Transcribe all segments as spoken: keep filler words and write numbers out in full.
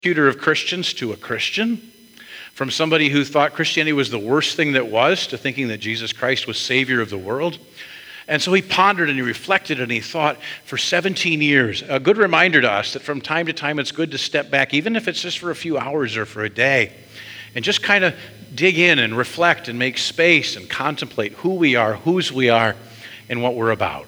persecutor of Christians to a Christian, from somebody who thought Christianity was the worst thing that was to thinking that Jesus Christ was Savior of the world. And so he pondered and he reflected and he thought for seventeen years. A good reminder to us that from time to time it's good to step back, even if it's just for a few hours or for a day, and just kind of dig in and reflect and make space and contemplate who we are, whose we are, and what we're about.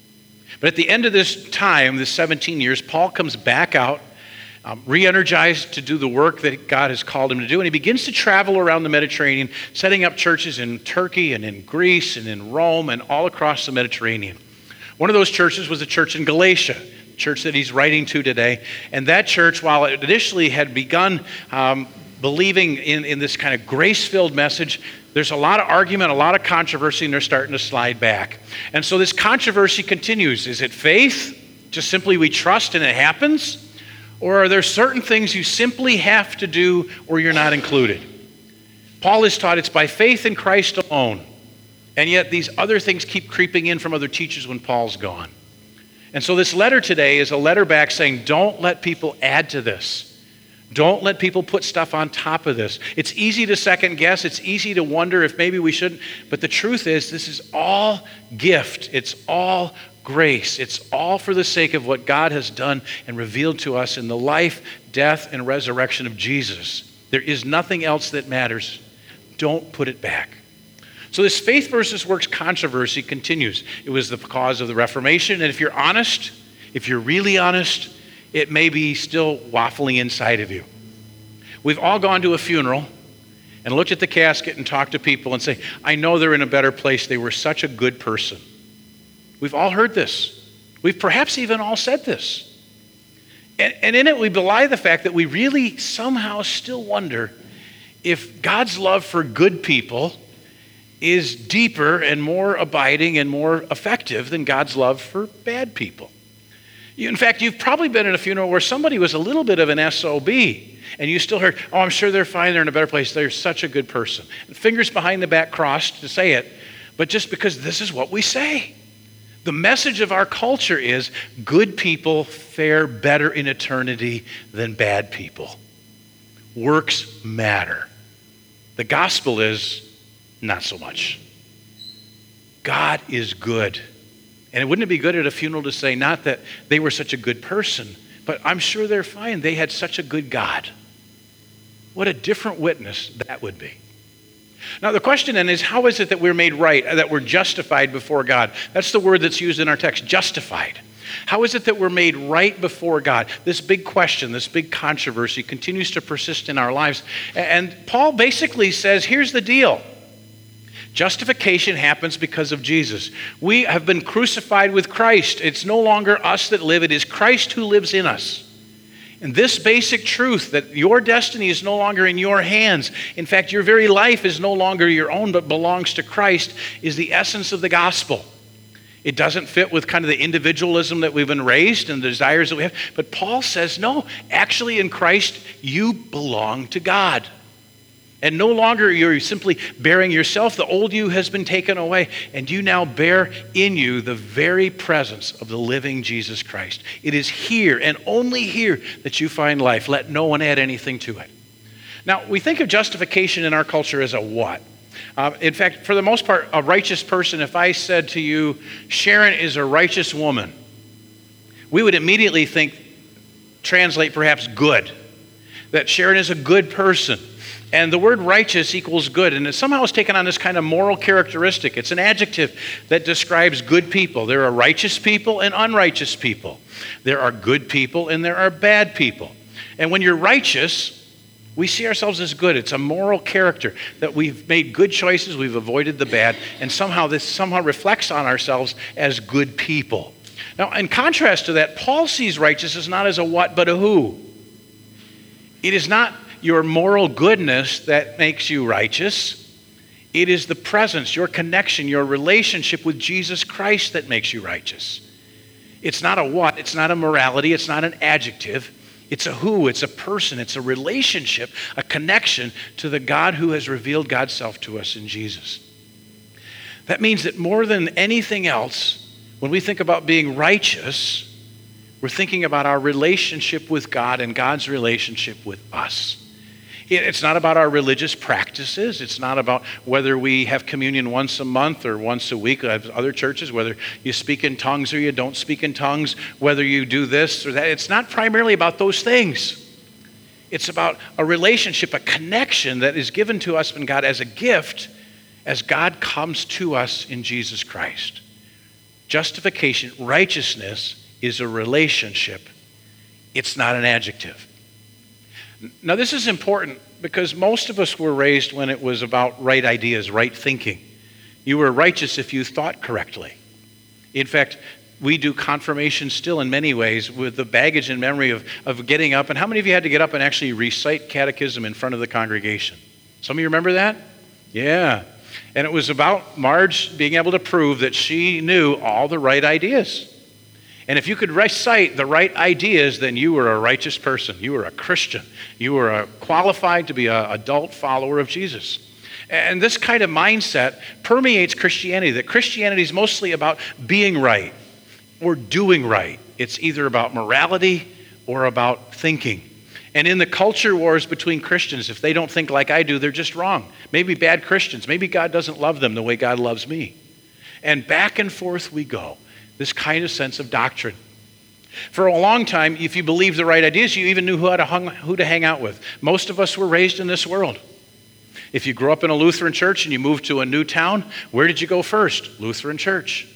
But at the end of this time, this seventeen years, Paul comes back out, Um, re-energized to do the work that God has called him to do. And he begins to travel around the Mediterranean, setting up churches in Turkey and in Greece and in Rome and all across the Mediterranean. One of those churches was the church in Galatia, the church that he's writing to today. And that church, while it initially had begun um, believing in, in this kind of grace-filled message, there's a lot of argument, a lot of controversy, and they're starting to slide back. And so this controversy continues. Is it faith? Just simply we trust and it happens? Or are there certain things you simply have to do or you're not included? Paul is taught it's by faith in Christ alone. And yet these other things keep creeping in from other teachers when Paul's gone. And so this letter today is a letter back saying, don't let people add to this. Don't let people put stuff on top of this. It's easy to second guess. It's easy to wonder if maybe we shouldn't. But the truth is, this is all gift. It's all grace. It's all for the sake of what God has done and revealed to us in the life, death, and resurrection of Jesus. There is nothing else that matters. Don't put it back. So this faith versus works controversy continues. It was the cause of the Reformation, and if you're honest, if you're really honest, it may be still waffling inside of you. We've all gone to a funeral and looked at the casket and talked to people and say, I know they're in a better place. They were such a good person. We've all heard this. We've perhaps even all said this. And, and in it, we belie the fact that we really somehow still wonder if God's love for good people is deeper and more abiding and more effective than God's love for bad people. You, in fact, you've probably been at a funeral where somebody was a little bit of an S O B, and you still heard, oh, I'm sure they're fine, they're in a better place, they're such a good person. Fingers behind the back crossed to say it, but just because this is what we say. The message of our culture is good people fare better in eternity than bad people. Works matter. The gospel is not so much. God is good. And wouldn't it be good at a funeral to say not that they were such a good person, but I'm sure they're fine. They had such a good God. What a different witness that would be. Now the question then is, how is it that we're made right, that we're justified before God? That's the word that's used in our text, justified. How is it that we're made right before God? This big question, this big controversy continues to persist in our lives. And Paul basically says, here's the deal. Justification happens because of Jesus. We have been crucified with Christ. It's no longer us that live, it is Christ who lives in us. And this basic truth that your destiny is no longer in your hands, in fact, your very life is no longer your own but belongs to Christ, is the essence of the gospel. It doesn't fit with kind of the individualism that we've been raised and the desires that we have. But Paul says, no, actually in Christ, you belong to God. And no longer you're simply bearing yourself. The old you has been taken away, and you now bear in you the very presence of the living Jesus Christ. It is here and only here that you find life. Let no one add anything to it. Now, we think of justification in our culture as a what? Uh, in fact, for the most part, a righteous person, if I said to you, Sharon is a righteous woman, we would immediately think, translate perhaps good, that Sharon is a good person. And the word righteous equals good, and it somehow has taken on this kind of moral characteristic. It's an adjective that describes good people. There are righteous people and unrighteous people. There are good people and there are bad people. And when you're righteous, we see ourselves as good. It's a moral character that we've made good choices, we've avoided the bad, and somehow this somehow reflects on ourselves as good people. Now, in contrast to that, Paul sees righteousness not as a what, but a who. It is not your moral goodness that makes you righteous. It is the presence, your connection, your relationship with Jesus Christ that makes you righteous. It's not a what, it's not a morality, it's not an adjective. It's a who, it's a person, it's a relationship, a connection to the God who has revealed God's self to us in Jesus. That means that more than anything else, when we think about being righteous, We're thinking about our relationship with God and God's relationship with us. It's not about our religious practices. It's not about whether we have communion once a month or once a week. I have other churches, whether you speak in tongues or you don't speak in tongues, whether you do this or that. It's not primarily about those things. It's about a relationship, a connection that is given to us from God as a gift as God comes to us in Jesus Christ. Justification, righteousness is a relationship. It's not an adjective. Now, this is important because most of us were raised when it was about right ideas, right thinking. You were righteous if you thought correctly. In fact, we do confirmation still in many ways with the baggage and memory of, of getting up. And how many of you had to get up and actually recite catechism in front of the congregation? Some of you remember that? Yeah. And it was about Marge being able to prove that she knew all the right ideas. And if you could recite the right ideas, then you were a righteous person. You were a Christian. You were a, qualified to be an adult follower of Jesus. And this kind of mindset permeates Christianity, that Christianity is mostly about being right or doing right. It's either about morality or about thinking. And in the culture wars between Christians, if they don't think like I do, they're just wrong. Maybe bad Christians. Maybe God doesn't love them the way God loves me. And back and forth we go. This kind of sense of doctrine. For a long time, if you believed the right ideas, you even knew who to, hung, who to hang out with. Most of us were raised in this world. If you grew up in a Lutheran church and you moved to a new town, where did you go first? Lutheran church.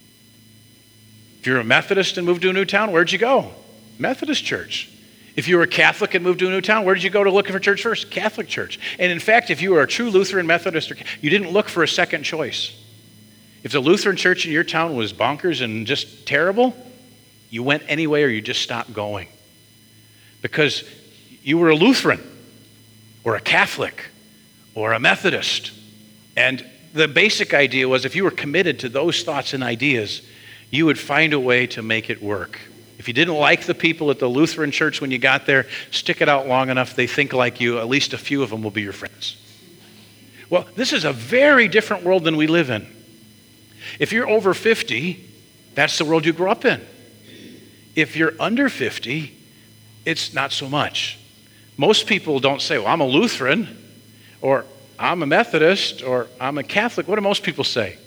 If you're a Methodist and moved to a new town, where'd you go? Methodist church. If you were a Catholic and moved to a new town, where did you go to look for church first? Catholic church. And in fact, if you were a true Lutheran Methodist, you didn't look for a second choice. If the Lutheran church in your town was bonkers and just terrible, you went anyway or you just stopped going. Because you were a Lutheran or a Catholic or a Methodist. And the basic idea was if you were committed to those thoughts and ideas, you would find a way to make it work. If you didn't like the people at the Lutheran church when you got there, stick it out long enough, they think like you, at least a few of them will be your friends. Well, this is a very different world than we live in. If you're over fifty, that's the world you grew up in. If you're under fifty, it's not so much. Most people don't say, well, I'm a Lutheran, or I'm a Methodist, or I'm a Catholic. What do most people say?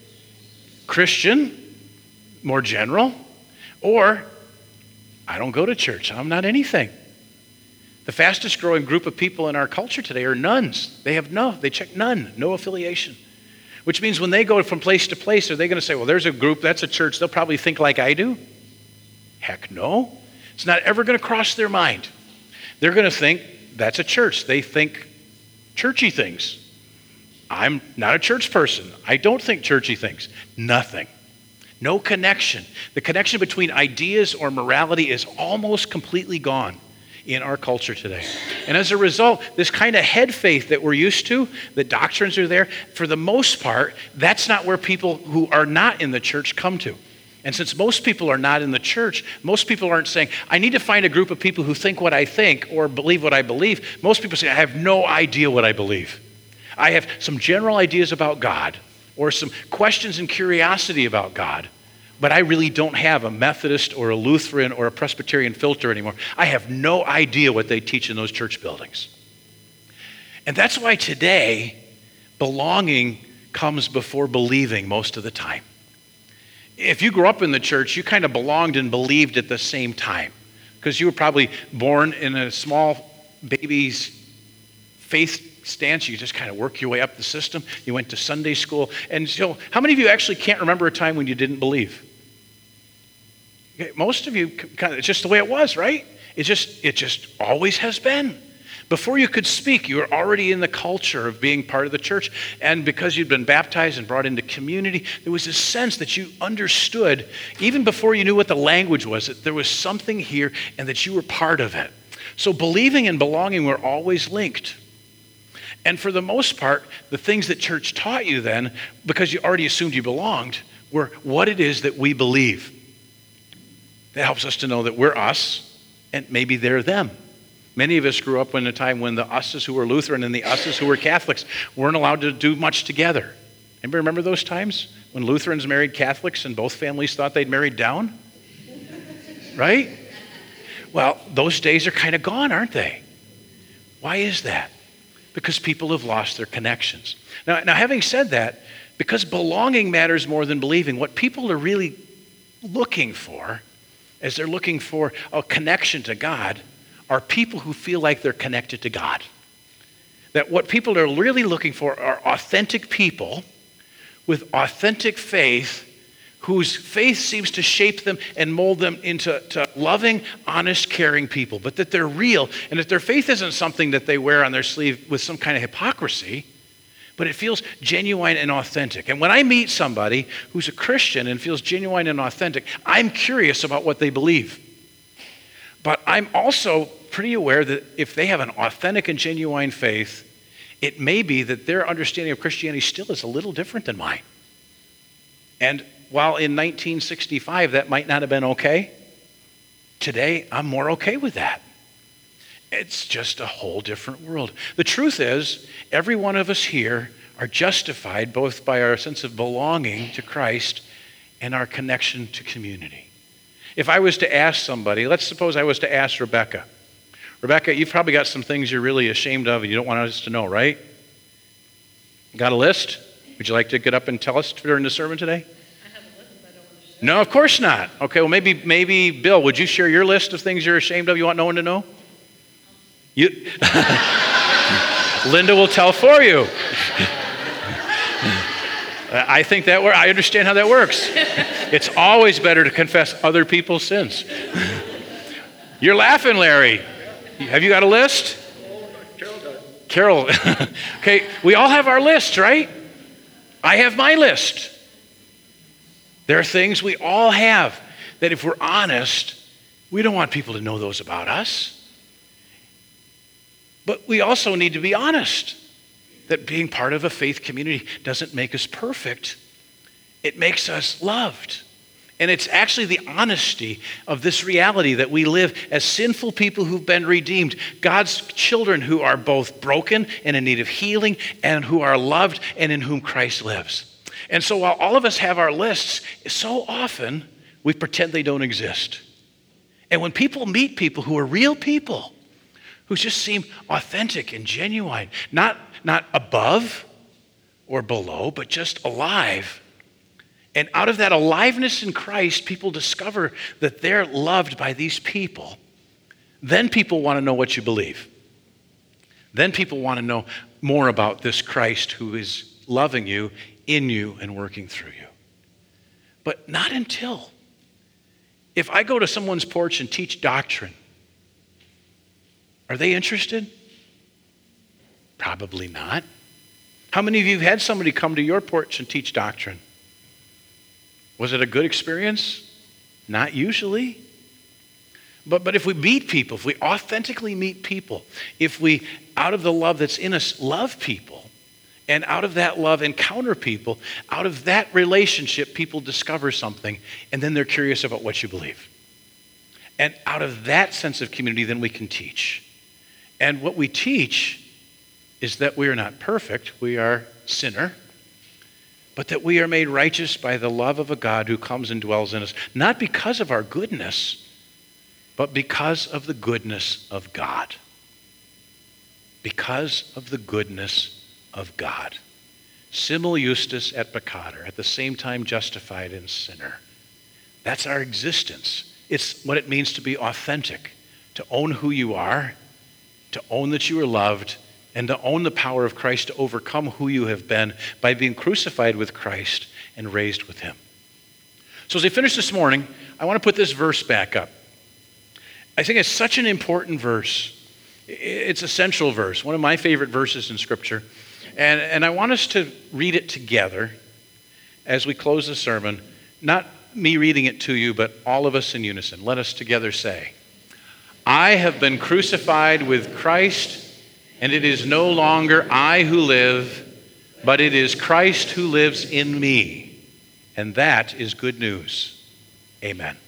Christian, more general, or I don't go to church. I'm not anything. The fastest growing group of people in our culture today are nuns. They have no, they check none, no affiliation. Which means when they go from place to place, are they going to say, well, there's a group, that's a church, they'll probably think like I do? Heck no. It's not ever going to cross their mind. They're going to think that's a church. They think churchy things. I'm not a church person. I don't think churchy things. Nothing. No connection. The connection between ideas or morality is almost completely gone in our culture today. And as a result, this kind of head faith that we're used to, the doctrines are there, for the most part, that's not where people who are not in the church come to. And since most people are not in the church, most people aren't saying, I need to find a group of people who think what I think or believe what I believe. Most people say, I have no idea what I believe. I have some general ideas about God or some questions and curiosity about God. But I really don't have a Methodist or a Lutheran or a Presbyterian filter anymore. I have no idea what they teach in those church buildings. And that's why today, belonging comes before believing most of the time. If you grew up in the church, you kind of belonged and believed at the same time. Because you were probably born in a small baby's faith stance. You just kind of work your way up the system. You went to Sunday school. And so how many of you actually can't remember a time when you didn't believe? Okay, most of you, kind of, it's just the way it was, right? It just, it just always has been. Before you could speak, you were already in the culture of being part of the church. And because you'd been baptized and brought into community, there was this sense that you understood, even before you knew what the language was, that there was something here and that you were part of it. So believing and belonging were always linked. And for the most part, the things that church taught you then, because you already assumed you belonged, were what it is that we believe. That helps us to know that we're us and maybe they're them. Many of us grew up in a time when the us's who were Lutheran and the us's who were Catholics weren't allowed to do much together. Anybody remember those times when Lutherans married Catholics and both families thought they'd married down? right? Well, those days are kind of gone, aren't they? Why is that? Because people have lost their connections. Now, now, having said that, because belonging matters more than believing, what people are really looking for, as they're looking for a connection to God, are people who feel like they're connected to God. That what people are really looking for are authentic people with authentic faith, whose faith seems to shape them and mold them into to loving, honest, caring people, but that they're real, and that their faith isn't something that they wear on their sleeve with some kind of hypocrisy, but it feels genuine and authentic. And when I meet somebody who's a Christian and feels genuine and authentic, I'm curious about what they believe. But I'm also pretty aware that if they have an authentic and genuine faith, it may be that their understanding of Christianity still is a little different than mine. And while in nineteen sixty-five that might not have been okay, today I'm more okay with that. It's just a whole different world. The truth is, every one of us here are justified both by our sense of belonging to Christ and our connection to community. If I was to ask somebody, let's suppose I was to ask Rebecca. Rebecca, you've probably got some things you're really ashamed of and you don't want us to know, right? Got a list? Would you like to get up and tell us during the sermon today? I have a list, but I don't want to share. No, of course not. Okay, well maybe, maybe Bill, would you share your list of things you're ashamed of you want no one to know? You, Linda will tell for you. I think that works. I understand how that works. It's always better to confess other people's sins. You're laughing, Larry. Have you got a list? Carol. Okay, we all have our list, right? I have my list. There are things we all have that if we're honest, we don't want people to know those about us. But we also need to be honest that being part of a faith community doesn't make us perfect. It makes us loved. And it's actually the honesty of this reality that we live as sinful people who've been redeemed, God's children who are both broken and in need of healing and who are loved and in whom Christ lives. And so while all of us have our lists, so often we pretend they don't exist. And when people meet people who are real people, who just seem authentic and genuine, not, not above or below, but just alive. And out of that aliveness in Christ, people discover that they're loved by these people. Then people want to know what you believe. Then people want to know more about this Christ who is loving you, in you, and working through you. But not until. If I go to someone's porch and teach doctrine, are they interested? Probably not. How many of you have had somebody come to your porch and teach doctrine? Was it a good experience? Not usually. But, but if we meet people, if we authentically meet people, if we, out of the love that's in us, love people, and out of that love encounter people, out of that relationship, people discover something, and then they're curious about what you believe. And out of that sense of community, then we can teach. And what we teach is that we are not perfect, we are sinner, but that we are made righteous by the love of a God who comes and dwells in us, not because of our goodness, but because of the goodness of God. Because of the goodness of God. Simul justus et peccator, at the same time justified and sinner. That's our existence. It's what it means to be authentic, to own who you are, to own that you are loved, and to own the power of Christ to overcome who you have been by being crucified with Christ and raised with him. So as I finish this morning, I want to put this verse back up. I think it's such an important verse. It's a central verse, one of my favorite verses in Scripture. And, and I want us to read it together as we close the sermon. Not me reading it to you, but all of us in unison. Let us together say, I have been crucified with Christ, and it is no longer I who live, but it is Christ who lives in me. And that is good news. Amen.